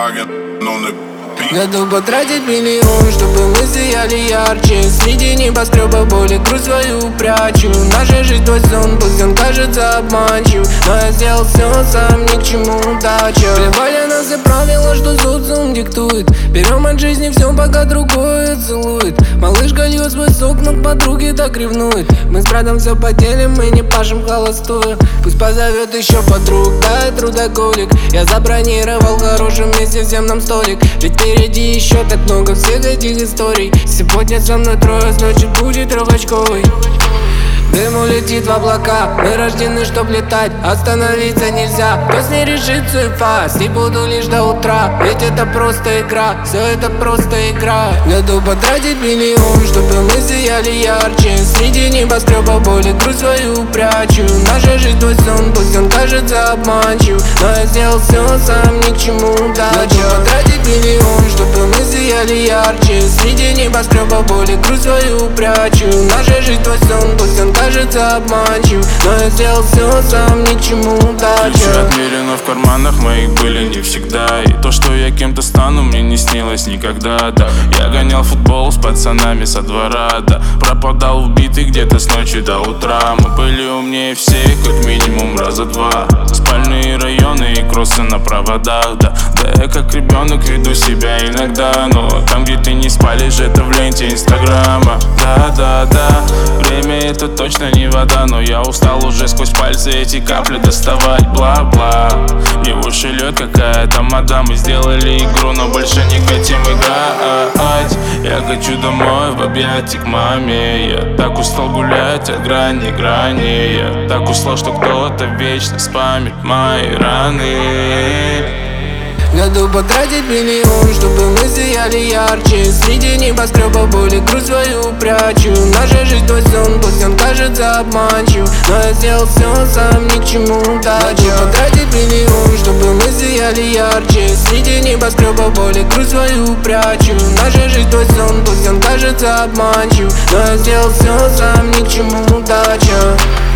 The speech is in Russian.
Volkswagen on the beat. Готов потратить миллион, чтобы мы сияли ярче. Среди небоскребов боли грусть свою прячу. Наша жизнь твой сон, пусть он кажется обманчив, но я сделал все сам, ни к чему удача. Плевали на все правила, что социум диктует. Берем от жизни все, пока другое целует. Малышка льет свой сок, но к подруге так ревнует. Мы с братом все поделим, мы не пашем холостую. Пусть позовет еще подруг, да, я трудоголик. Я забронировал в хорошем месте всем нам столик. Ведь впереди еще так много всех этих историй. Сегодня со мной трое, значит будет трехочковый. Дым улетит в облака, мы рождены, чтоб летать. Остановиться нельзя, пусть не решит судьба. И буду лишь до утра, ведь это просто игра. Все это просто игра. Готов потратить миллион, чтобы мы сияли ярче. Среди небоскребов боли грусть свою прячу. Наша жизнь твой сон, пусть он кажется обманчив, но я сделал все сам, ни к чему удача. Готов потратить миллион, чтобы мы сияли ярче. Среди небоскребов боли грусть свою прячу. Наша жизнь твой сон, пусть он кажется обманчив, но я сделал все сам, ни к чему удача. Ключи отмерено в карманах моих были не всегда. И то, что я кем-то стану, мне не снилось никогда, да. Я гонял футбол с пацанами со двора, да. Пропадал убитый где-то с ночи до утра. Мы были умнее всех, как минимум раза два. Спальные районы и кроссы на проводах, да. Да я как ребенок веду себя иногда, но там, где ты не спалишь, это в ленте инстаграма. Да, время это точно не вода, но я устал уже сквозь пальцы эти капли доставать. Бла-бла, мне в уши льет какая-то мода. Мы сделали игру, но больше не хотим играть. Я хочу домой в объятия к маме. Я так устал гулять от грани к грани. Я так устал, что кто-то вечно спамит мои раны. Готов потратить миллион, чтобы мы сияли ярче. Среди небоскребов боли грусть свою прячу. Наша жизнь твой сон, пусть он кажется обманчив, но я сделал все сам, ни к чему удача. Готов потратить миллион, чтобы мы сияли ярче. Среди небоскребов боли грусть свою прячу. Наша жизнь твой сон, пусть он кажется обманчив, но я сделал все сам, ни к чему удача.